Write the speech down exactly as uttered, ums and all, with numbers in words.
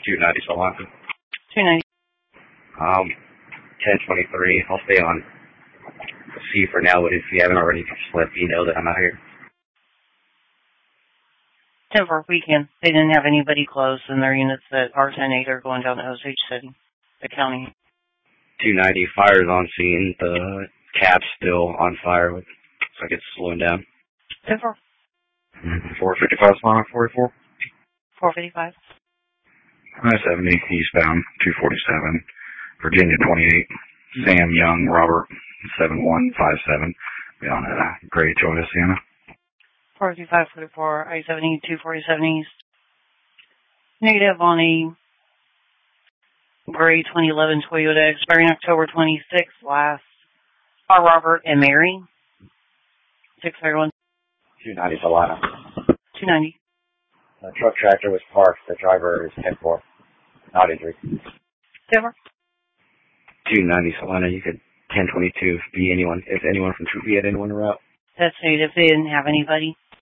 two ninety Solana. two ninety. Um, ten twenty-three. I'll stay on C for now, but if you haven't already, just let me know that I'm out here. ten four, weekend. They didn't have anybody close in their units at R ten eight are going down to Osage City, the county. two ninety, fire's on scene. The cap's still on fire. Looks like it's slowing down. ten four. four fifty-five Solana, forty-four. four fifty-five. I seventy, eastbound, two forty-seven. Virginia twenty-eight. Sam Young, Robert, seven one five seven. Be on a Gray Toyota Sienna. four fifty-five, forty-four, I seventy, two forty-seven east. Negative on a gray twenty eleven Toyota expiring October twenty-sixth. Last are Robert and Mary. six thirty-one. two ninety Solana. two ninety. The truck tractor was parked. The driver is ten four. Not injured. Silver. two ninety Solana. You could ten twenty-two be anyone. If anyone from Troopy had anyone route. That's it. If they didn't have anybody.